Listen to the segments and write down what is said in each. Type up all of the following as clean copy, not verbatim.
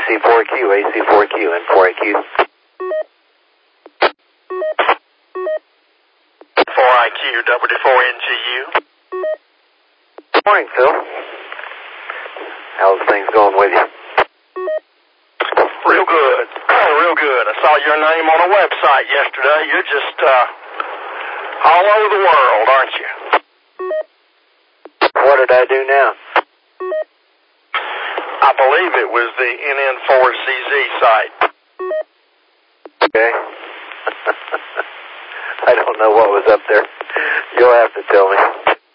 AC4Q, AC4Q, N4IQ. 4IQ, W4NGU. Morning, Phil. How's things going with you? Real good. Real good. I saw your name on a website yesterday. You're just all over the world, aren't you? What did I do now? I believe it was the NN4CZ site. Okay. I don't know what was up there. You'll have to tell me.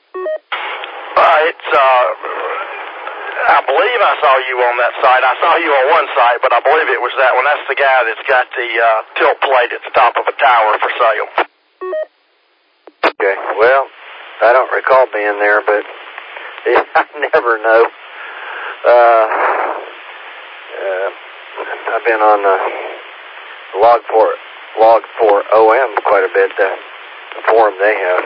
I believe I saw you on that site. I saw you on one site, but I believe it was that one. That's the guy that's got the tilt plate at the top of a tower for sale. Okay. Well, I don't recall being there, but I never know. I've been on the Log4OM quite a bit, the forum they have.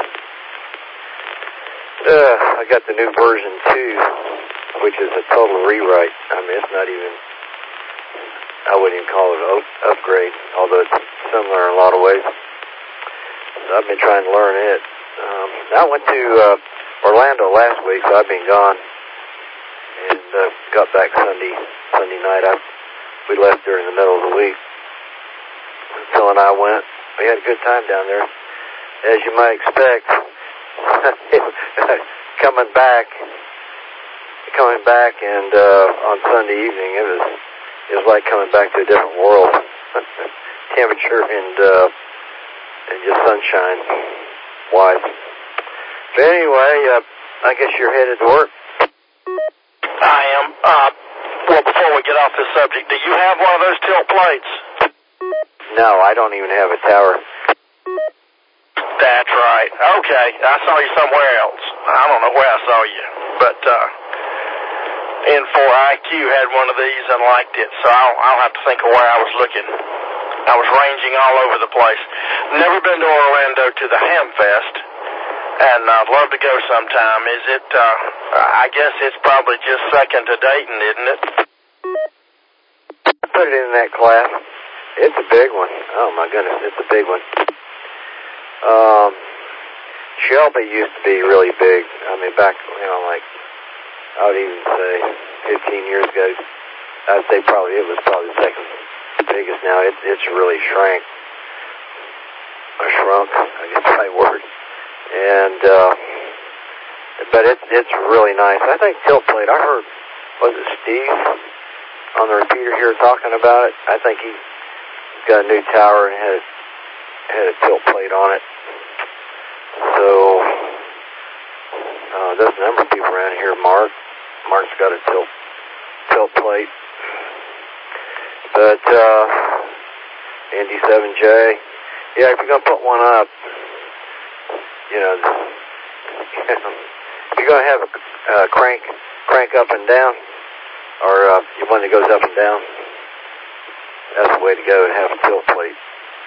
I got the new version 2, which is a total rewrite. I mean, it's not even, I wouldn't even call it an upgrade, although it's similar in a lot of ways. So I've been trying to learn it. I went to Orlando last week, so I've been gone, and got back Sunday night. We left during the middle of the week. Phil and I went. We had a good time down there, as you might expect. coming back, and on Sunday evening, it was like coming back to a different world. Temperature and just sunshine wise. But anyway, I guess you're headed to work. I am. Well, before we get off this subject, do you have one of those tilt plates? No, I don't even have a tower. That's right. Okay, I saw you somewhere else. I don't know where I saw you, but N4IQ had one of these and liked it, so I'll have to think of where I was looking. I was ranging all over the place. Never been to Orlando to the Hamfest, and I'd love to go sometime. Is it, I guess it's probably just second to Dayton, isn't it? I put it in that class. It's a big one. Oh my goodness, it's a big one. Shelby used to be really big. I mean, back, like, I would even say 15 years ago, I'd say it was probably the second biggest now. It's really shrunk, I guess the right word. And, but it's really nice. I think tilt plate, I heard, was it Steve on the repeater here talking about it? I think he's got a new tower and had a tilt plate on it. So, there's a number of people around here. Mark's got a tilt plate. But, ND7J, yeah, if you're going to put one up, you're going to have a crank up and down, or one that goes up and down. That's the way to go, and have a tilt plate.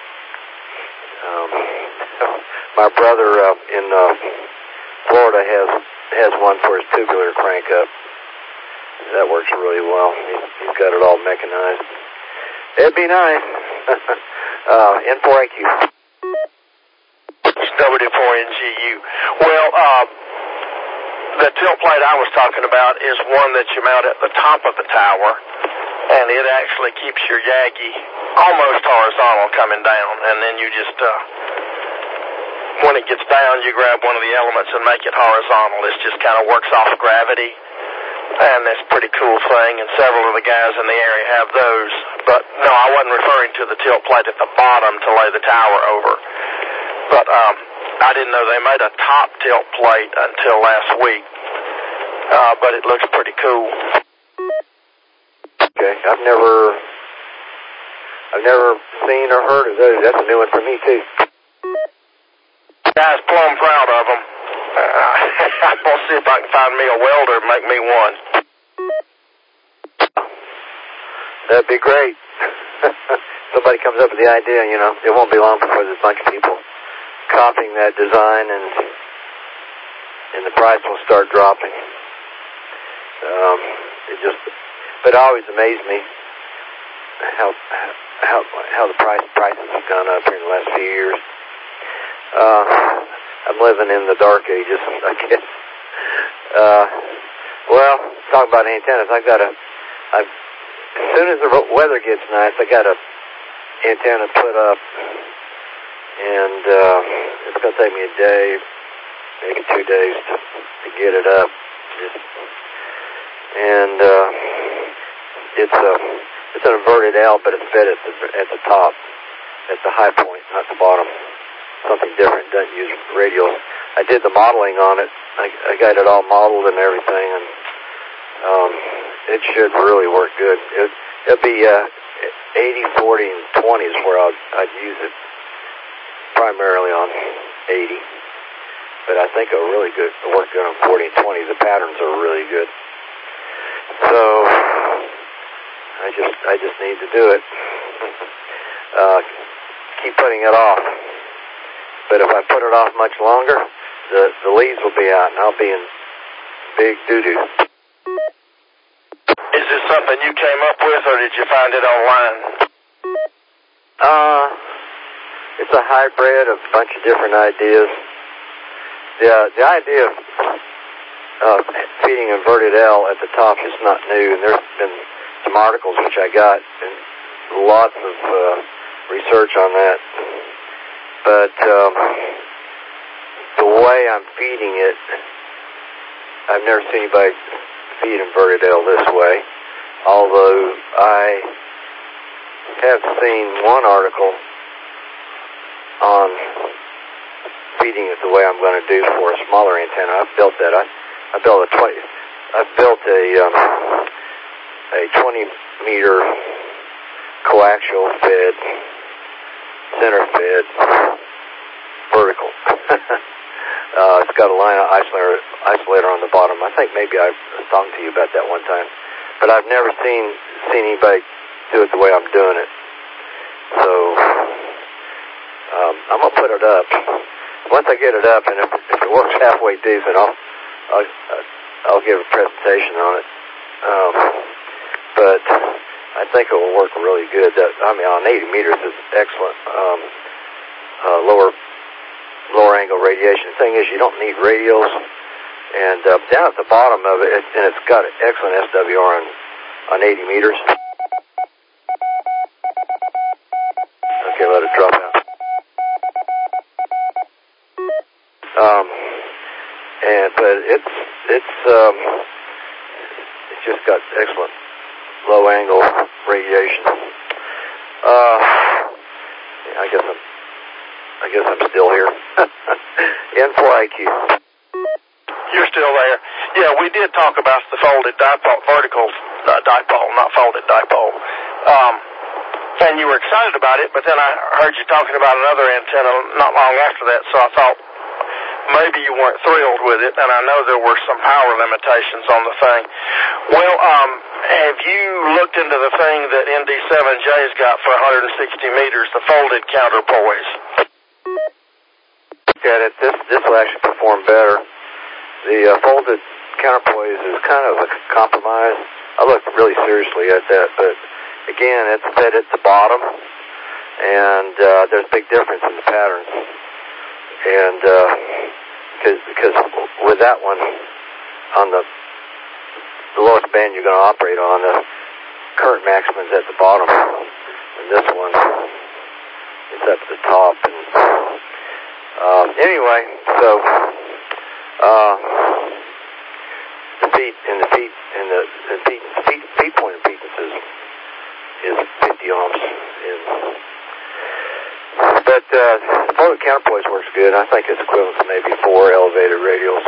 My brother in Florida has one for his tubular crank up. That works really well. He's got it all mechanized. It'd be nice. N4IQ. W4NGU. Well, the tilt plate I was talking about is one that you mount at the top of the tower, and it actually keeps your Yagi almost horizontal coming down, and then you just, when it gets down, you grab one of the elements and make it horizontal. It just kind of works off gravity, and that's a pretty cool thing, and several of the guys in the area have those. But, no, I wasn't referring to the tilt plate at the bottom to lay the tower over. But I didn't know they made a top tilt plate until last week, but it looks pretty cool. Okay, I've never seen or heard of those. That's a new one for me, too. Guys, plumb proud of them. I'm going to see if I can find me a welder and make me one. That'd be great. Somebody comes up with the idea, it won't be long before there's a bunch of people copying that design, and the price will start dropping. But it always amazed me how the prices have gone up here in the last few years. I'm living in the dark ages, I guess. Well, talk about antennas. As soon as the weather gets nice, I got a antenna put up, and it's going to take me a day, maybe 2 days to get it up. And it's an inverted L, but it's fed at the top, at the high point, not the bottom. Something different. Doesn't use radials. I did the modeling on it. I got it all modeled and everything, and it should really work good. It'll be 80, 40, and 20 is where I'd use it, primarily on 80. But I think it'll really work good on 40 and 20. The patterns are really good. So I just need to do it. Keep putting it off. But if I put it off much longer, the leaves will be out, and I'll be in big doo-doo. Is this something you came up with, or did you find it online? It's a hybrid of a bunch of different ideas. The idea of feeding inverted L at the top is not new, and there's been some articles which I got, and lots of research on that. But the way I'm feeding it, I've never seen anybody feed inverted L this way, although I have seen one article on feeding it the way I'm going to do for a smaller antenna. I've built that. I built a 20-meter coaxial fed, center fed, vertical. It's got a line isolator on the bottom. I think maybe I've talked to you about that one time, but I've never seen anybody do it the way I'm doing it. So I'm gonna put it up. Once I get it up, and if it works halfway decent, I'll give a presentation on it. But I think it will work really good. On 80 meters is excellent. Lower angle radiation. The thing is, you don't need radials. And down at the bottom of it, and it's got an excellent SWR on 80 meters. Okay, let it drop out. But it's just got excellent low angle radiation. I guess I'm still here. N4IQ. You're still there. Yeah, we did talk about the folded dipole, vertical dipole, not folded dipole. And you were excited about it, but then I heard you talking about another antenna not long after that, so I thought maybe you weren't thrilled with it, and I know there were some power limitations on the thing. Well, have you looked into the thing that ND7J's got for 160 meters, the folded counterpoise? Look at it. This will actually perform better. The folded counterpoise is kind of a compromise. I looked really seriously at that, but again, it's fed at the bottom, and there's a big difference in the patterns. And because with that one, on the lowest band you're going to operate on, the current maximum is at the bottom, and this one is up at the top. And anyway, so the feed point impedance is 50 ohms. But the folded counterpoise works good. I think it's equivalent to maybe 4 elevated radials.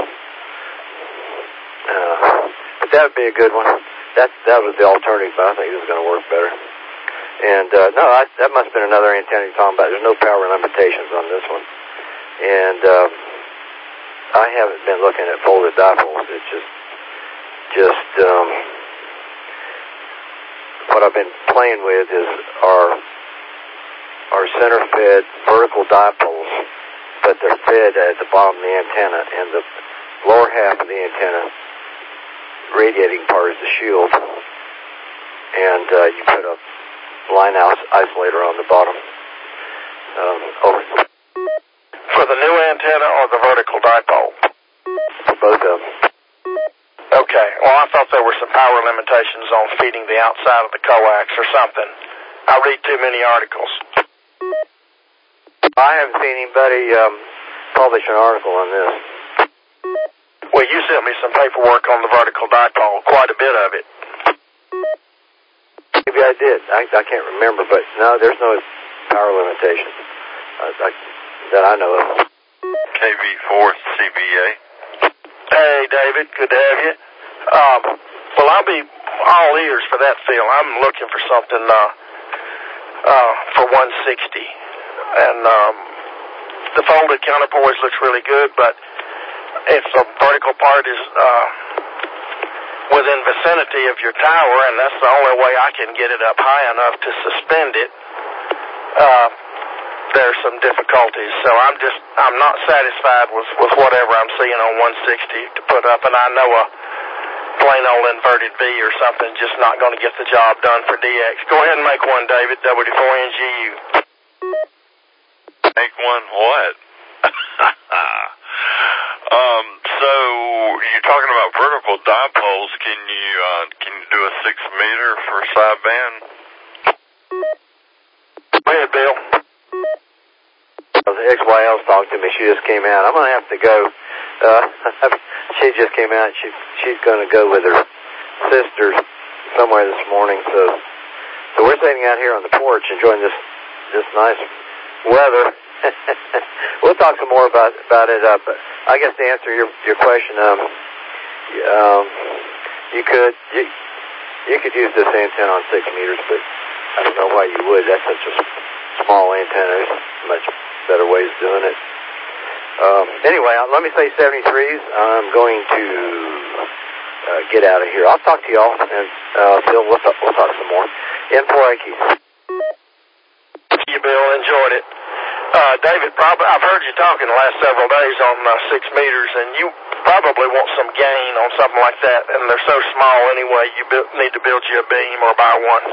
But that would be a good one. That was the alternative, but I think this is going to work better. And that must have been another antenna you're talking about. There's no power limitations on this one. And I haven't been looking at folded dipoles. It's just what I've been playing with is our center-fed vertical dipoles, but they're fed at the bottom of the antenna, and the lower half of the antenna, radiating part, is the shield. And you put a line isolator on the bottom. Over. For the new antenna or the vertical dipole? For both of them. Okay. Well, I thought there were some power limitations on feeding the outside of the coax or something. I read too many articles. I haven't seen anybody publish an article on this. Well, you sent me some paperwork on the vertical dipole, quite a bit of it. Maybe I did. I can't remember, but no, there's no power limitation that I know of. KV4 CBA. Hey, David, good to have you. Well, I'll be all ears for that field. I'm looking for something for 160. And the folded counterpoise looks really good, but if the vertical part is within vicinity of your tower, and that's the only way I can get it up high enough to suspend it, there's some difficulties. So I'm not satisfied with whatever I'm seeing on 160 to put up, and I know a plain old inverted V or something just not going to get the job done for DX. Go ahead and make one, David, WD4NGU. Make one what? So you're talking about vertical dipoles. Can you do a 6 meter for sideband? Go ahead, Bill. The XYL's talked to me. She just came out. I'm going to have to go. She just came out. She's going to go with her sister somewhere this morning. So we're sitting out here on the porch enjoying this nice weather. We'll talk some more about it. But I guess to answer your question, you could use this antenna on 6 meters, but I don't know why you would. That's such a small antenna. There's much better ways of doing it. Anyway, let me say 73s. I'm going to get out of here. I'll talk to y'all, and Phil, we'll talk some more. M4AQ. Thank you, Bill. Enjoyed it. David, I've heard you talking the last several days on 6 meters, and you probably want some gain on something like that, and they're so small anyway, you need to build you a beam or buy one.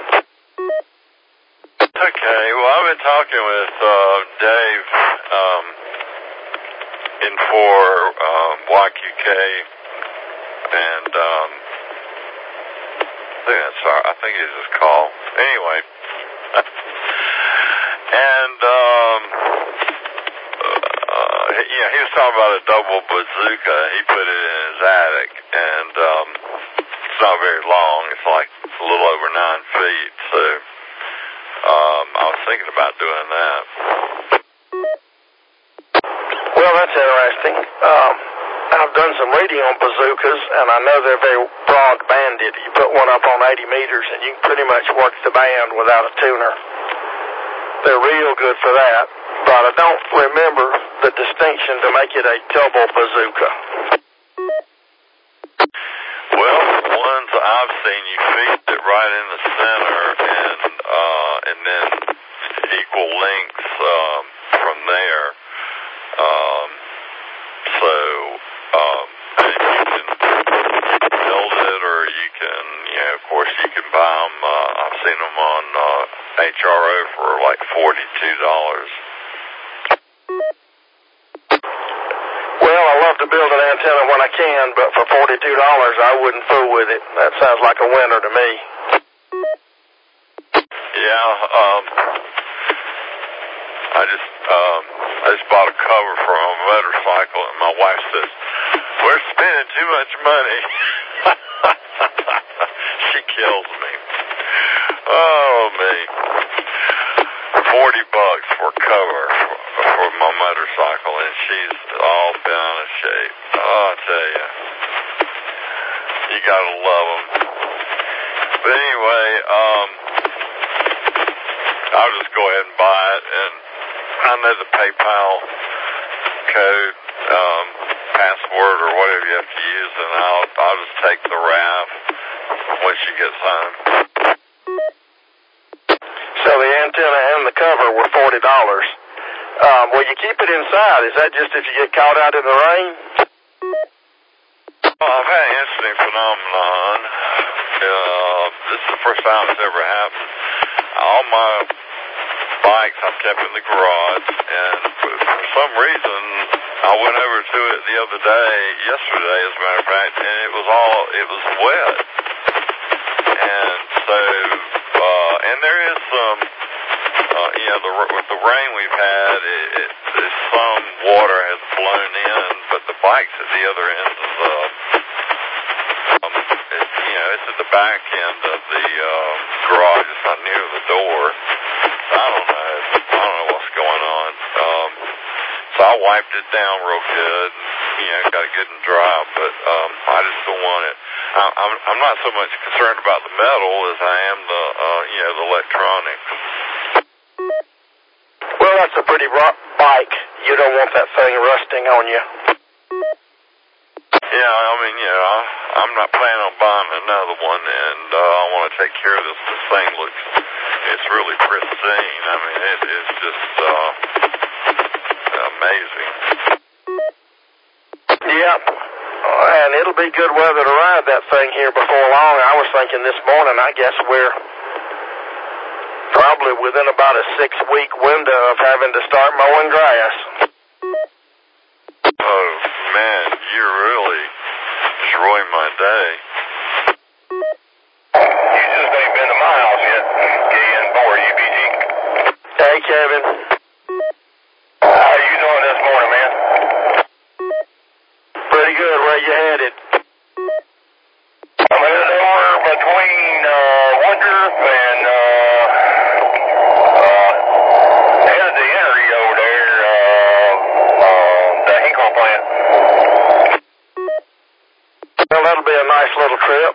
Okay, well, I've been talking with Dave in for YQK, and I think it's his call. Anyway, and he was talking about a double bazooka. He put it in his attic, and it's not very long. It's like a little over 9 feet, so I was thinking about doing that. Well, that's interesting. I've done some reading on bazookas, and I know they're very broad-banded. You put one up on 80 meters, and you can pretty much work the band without a tuner. They're real good for that, but I don't remember the distinction to make it a double bazooka. Well, the ones I've seen, you feed it right in the center, and then equal lengths from there. And you can build it, or you can, of course, you can buy them. I've seen them on HRO for like $42. Well, I love to build an antenna when I can, but for $42, I wouldn't fool with it. That sounds like a winner to me. Yeah, I just bought a cover for a motorcycle, and my wife says, "We're spending too much money." She kills me. Oh, me. $40 for a cover for my motorcycle, and she's all down in shape. Oh, I tell you, you gotta love them. But anyway, I'll just go ahead and buy it, and I know the PayPal code, password, or whatever you have to use, and I'll just take the RAV when she gets home. So the antenna and the cover were $40. Will you keep it inside? Is that just if you get caught out in the rain? Well, I've had an interesting phenomenon. This is the first time it's ever happened. I all my bikes I've kept in the garage, and for some reason I went over to it the other day, yesterday as a matter of fact, and it was wet. And so, and there is some, with the rain we've had, some water has flown in, but the bike's at the other end of it's at the back end of the garage. It's not near the door. So I don't know what's going on. So I wiped it down real good, got it good and dry, but I just don't want it. I'm not so much concerned about the metal as I am the electronics. Well, that's a pretty rough bike. You don't want that thing rusting on you. Yeah, I mean, I'm not planning on buying another one, and I want to take care of this. This thing it's really pristine. I mean, it is just amazing. Yep, and it'll be good weather to ride that thing here before long. I was thinking this morning, I guess we're probably within about a 6-week window of having to start mowing grass. Oh, man, you really destroyed my day. You just ain't been to my house yet. KN4 UBG. Hey, Kevin. How you doing this morning, man? Pretty good. Where you headed? I'm headed over between Woodruff and headed to Erie over there, the Hinkle plant. Well, that'll be a nice little trip.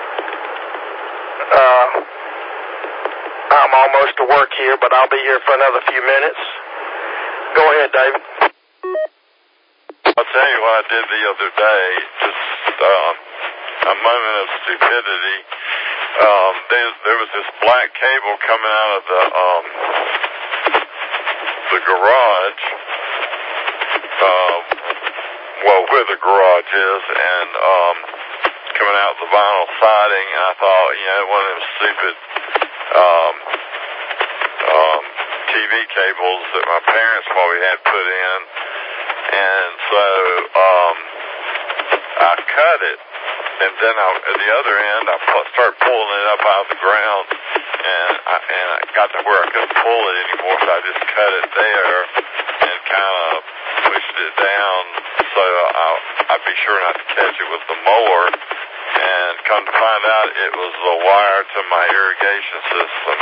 I'm almost to work here, but I'll be here for another few minutes. Go ahead, David. I'll tell you what I did the other day, just a moment of stupidity. There was this black cable coming out of the garage, where the garage is, and coming out the vinyl siding, and I thought, one of them stupid TV cables that my parents probably had put in, and so I cut it, and then at the other end I started pulling it up out of the ground, and I got to where I couldn't pull it anymore, so I just cut it there and kind of pushed it down so I'd be sure not to catch it with the mower, and come to find out it was the wire to my irrigation system.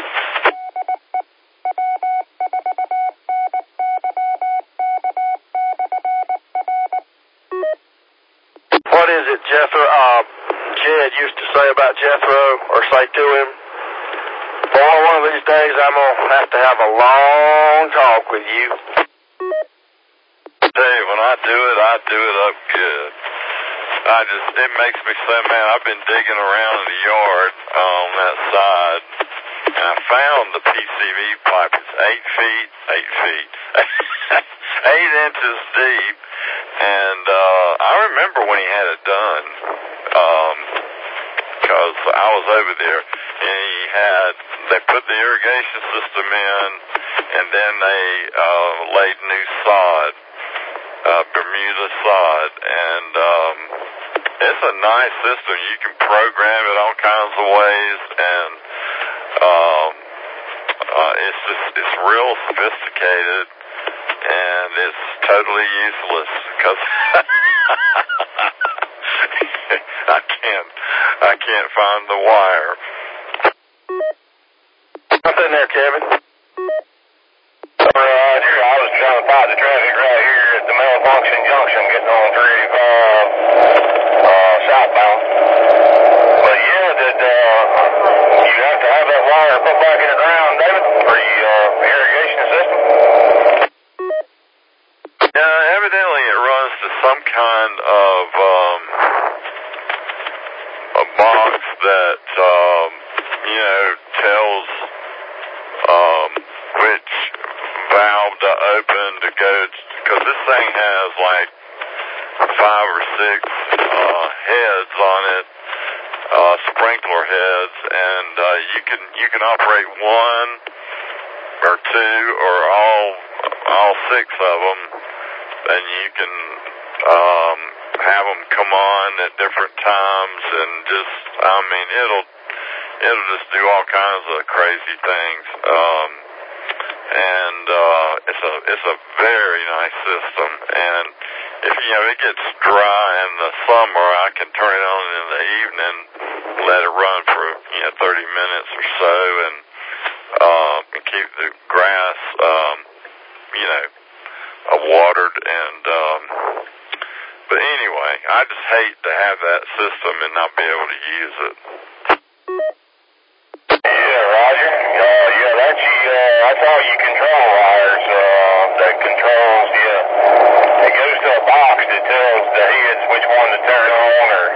What is it, Jethro? Jed used to say about Jethro, or say to him, boy, one of these days I'm going to have a long talk with you. I tell you, when I do it up good. It makes me say, man, I've been digging around in the yard on that side, and I found the PCV pipe. It's 8 inches deep, and I remember when he had it done, because I was over there, and they put the irrigation system in, and then they laid new sod, Bermuda sod, and it's a nice system. You can program it all kinds of ways, and it's real sophisticated, and it's totally useless because I can't find the wire. What's in there, Kevin? Right here, I was trying to find the traffic right here at the Malfunction Junction, getting on 385 southbound. But yeah, did you have to have that wire put back in the ground, David, for your irrigation system? Yeah, evidently it runs to some kind of a box that tells which valve to open to go, because this thing has like 5 or 6 heads on it, sprinkler heads, and you can operate one or two or all six of them, and you can have them come on at different times, and just it'll just do all kinds of crazy things. And it's a very nice system, and if it gets dry in the summer, I can turn it on in the evening, let it run for 30 minutes or so, and keep the grass watered. And but anyway, I just hate to have that system and not be able to use it. Yeah, Roger. That's all you control wires. That controls, it goes to a box that tells the heads which one to turn on, or,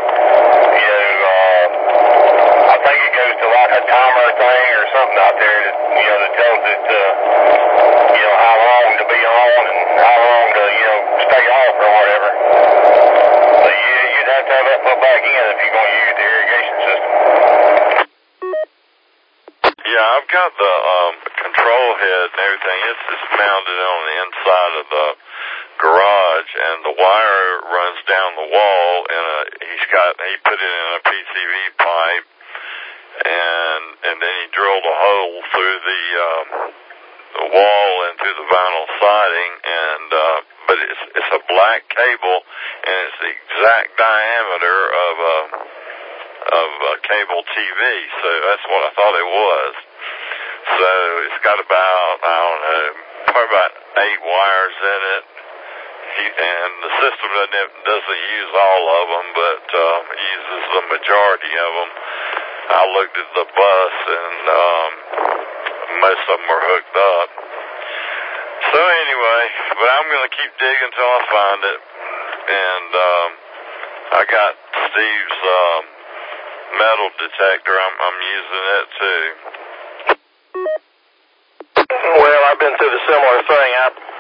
I think it goes to like a timer thing or something out there that tells it, how long to be on and how long to, stay off or whatever. But yeah, you'd have to have that put back in if you're going to use the irrigation system. Yeah, I've got the control head and everything. It's just mounted on the inside of the garage, and the wire runs down the wall, and he put it in a PCV pipe, and then he drilled a hole through the wall and through the vinyl siding, and but it's a black cable, and it's the exact diameter of cable TV, so that's what I thought it was. So it's got about, probably about 8 wires in it, and the system doesn't use all of them, but uses the majority of them. I looked at the bus, and most of them are hooked up. So anyway, but I'm going to keep digging until I find it, and I got Steve's metal detector. I'm using it too. Well, I've been through the similar thing.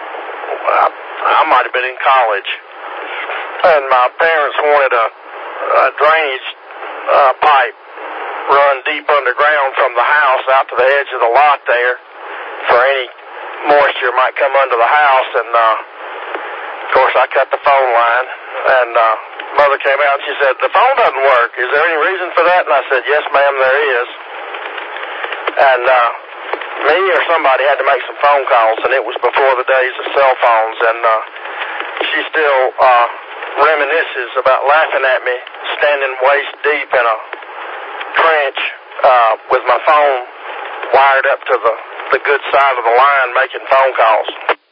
I might have been in college, and my parents wanted a drainage pipe run deep underground from the house out to the edge of the lot there, for any moisture might come under the house. And of course, I cut the phone line, and Mother came out and she said, "The phone doesn't work. Is there any reason for that?" And I said, "Yes, ma'am, there is." And me or somebody had to make some phone calls, and it was before the days of cell phones, and she still reminisces about laughing at me standing waist deep in a trench with my phone wired up to the good side of the line making phone calls.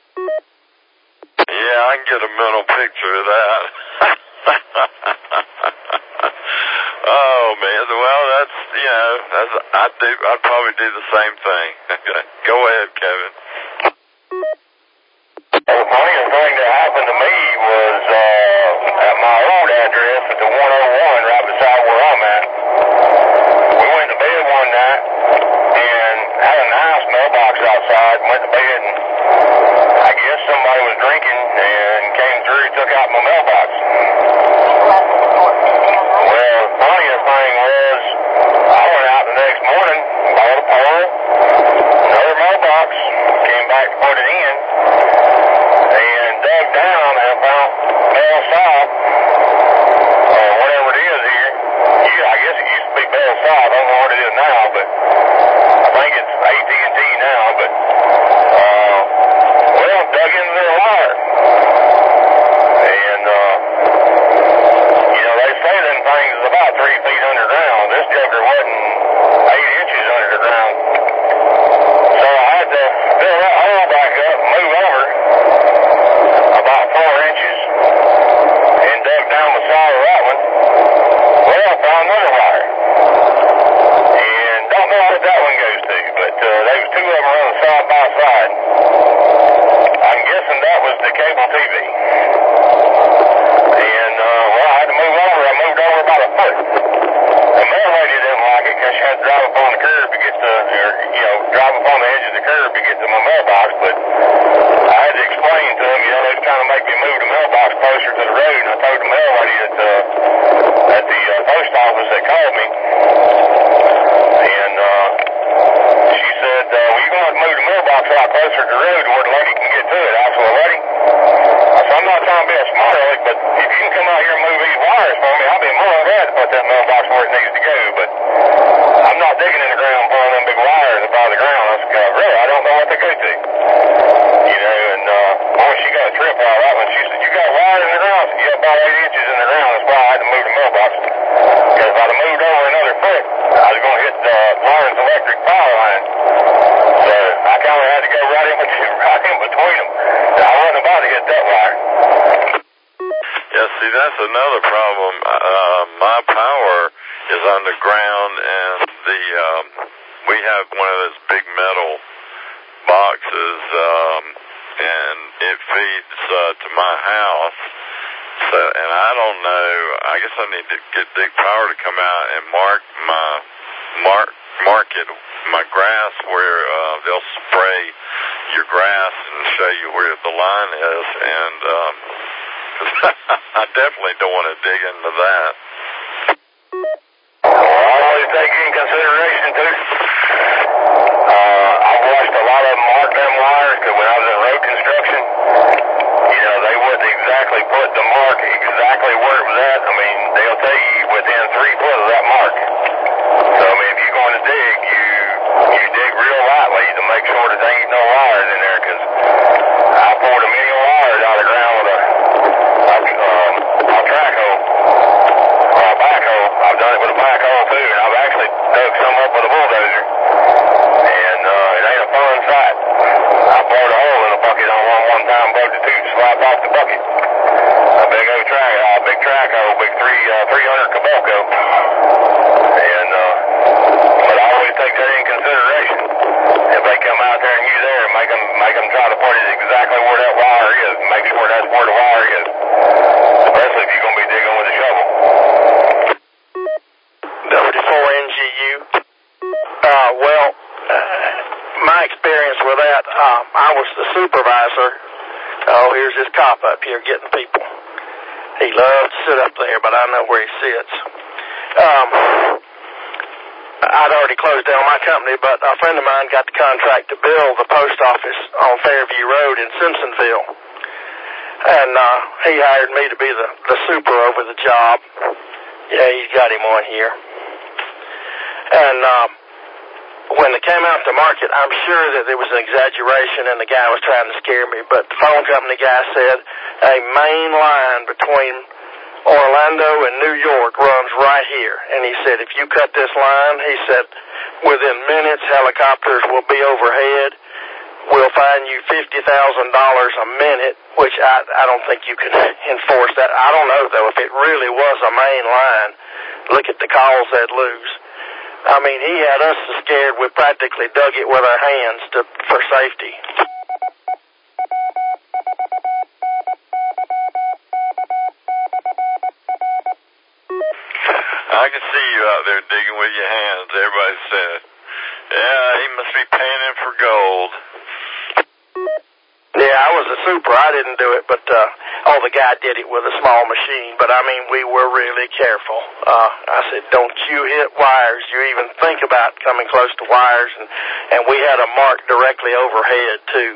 Yeah, I can get a mental picture of that. Oh man, well I'd probably do the same thing. Go ahead, Kevin. Well, the funniest thing that happened to me was at my old address at the 101 right beside where I'm at. We went to bed one night and had a nice mailbox outside. Went to bed, and I guess somebody was drinking and came through, took out my mailbox. Well, the funniest thing was, I went out the next morning, bought a pole, another mailbox, I'm not trying to be a smart aleck, but if you can come out here and move these wires for me, I'll be more than glad to put that mailbox where it needs to go. But I'm not digging in the ground and pulling them big wires up out of the ground. Really, I don't know what they go to. You know, and boy, she got a trip out of that one. She said, "You got wires in the ground?" I said, "Yeah, about 8 inches in the ground. That's why I had to move the mailbox. Because if I'd have moved over another foot, I was going to hit Lauren's electric power line. So I kind of had to go right in between them. I wasn't about to hit that wire." Yeah, see, that's another problem. My power is underground, and we have one of those big metal boxes, and it feeds to my house. So, and I don't know. I guess I need to get Dig Power to come out and mark my grass where they'll spray your grass and show you where the line is. And I definitely don't want to dig into that. Well, I always take in consideration too. I've watched a lot of them mark them wires because when I was in road construction, you know, they wouldn't exactly put the mark exactly where it was at. I mean, they'll tell you within 3 foot of that mark. So, I mean, if you're going to dig, you dig real lightly to make sure that there ain't no wires in there, because I poured a million wires out of the ground with a track hoe or a backhoe. I've done it with a backhoe too, and I've actually dug some up with a bulldozer. And it ain't a fun sight. I bored a hole in a bucket on one time, broke the tube, slapped off the bucket. A big old track hoe, big 300 Caboclo. And but I always take that in consideration. If they come out there and you there, make them try to put it exactly where that wire is. Make sure that's where the wire is. Especially if you're going to be digging with a shovel. WD4NGU. My experience with that, I was the supervisor. Oh, here's this cop up here getting people. He loves to sit up there, but I know where he sits. I'd already closed down my company, but a friend of mine got the contract to build the post office on Fairview Road in Simpsonville. And he hired me to be the super over the job. Yeah, he's got him on here. And when it came out to market, I'm sure that there was an exaggeration and the guy was trying to scare me, but the phone company guy said a main line between Orlando and New York runs right here. And he said, if you cut this line, he said, within minutes, helicopters will be overhead. We'll fine you $50,000 a minute, which I don't think you can enforce that. I don't know, though, if it really was a main line. Look at the calls they'd lose. I mean, he had us so scared we practically dug it with our hands for safety. I can see you out there digging with your hands. Everybody said, yeah, he must be panning for gold. Yeah, I was a super. I didn't do it, but the guy did it with a small machine. But, I mean, we were really careful. I said, don't you hit wires. You even think about coming close to wires. And we had a mark directly overhead, too.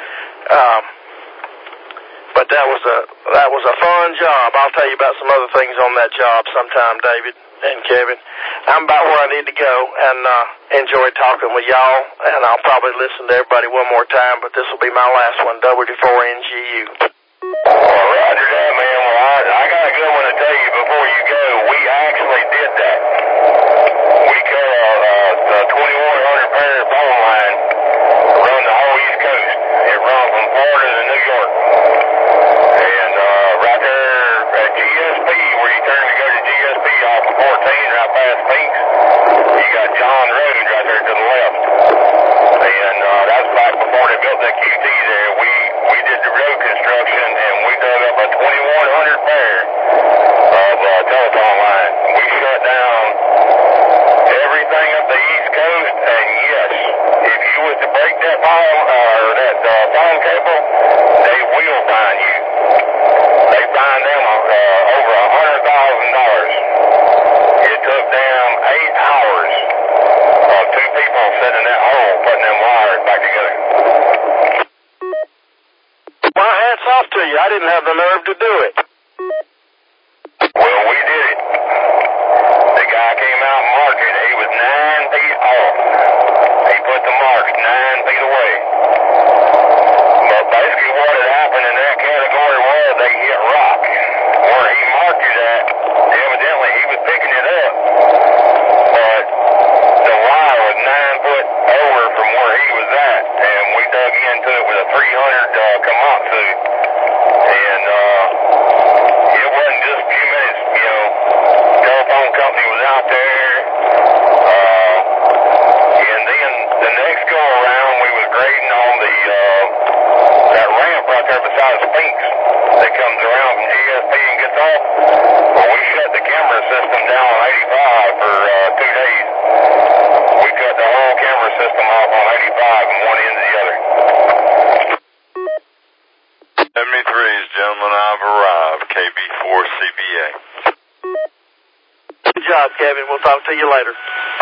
But that was a fun job. I'll tell you about some other things on that job sometime, David and Kevin. I'm about where I need to go, and enjoyed talking with y'all, and I'll probably listen to everybody one more time, but this will be my last one, WD4NGU. Well, roger that, man. Well, I got a good one to tell you before you go. We actually did that. We cut a 2,100 pair phone line, run the whole East Coast. It run from Florida to New York. And right there at GSP, where you turn to go to GSP off of 14 right past Pinks, you got John Road right there to the left. And that's back before they built that QT there. We did the road construction, and we dug up a 2,100 pair of telephone line. We shut down off to you. I didn't have the nerve to do it. Well, we did it. The guy came out and marked it. He was 9 feet off. He put the marks 9 feet away. But basically what had happened in that category was they hit rock. Where he marked it at, evidently he was picking it up. But the wire was 9 foot over from where he was at. And we dug into it with a 300 Komatsu. And it wasn't just a few minutes, you know. Telephone company was out there. And then the next go around, we was grading on the that ramp right there beside the Sphinx that comes around from GSP and gets off. Well, we shut the camera system down on 85 for 2 days. We cut the whole camera system off on 85 from one end to the other. 73's, gentlemen, I've arrived. KB4CBA. Good job, Kevin. We'll talk to you later.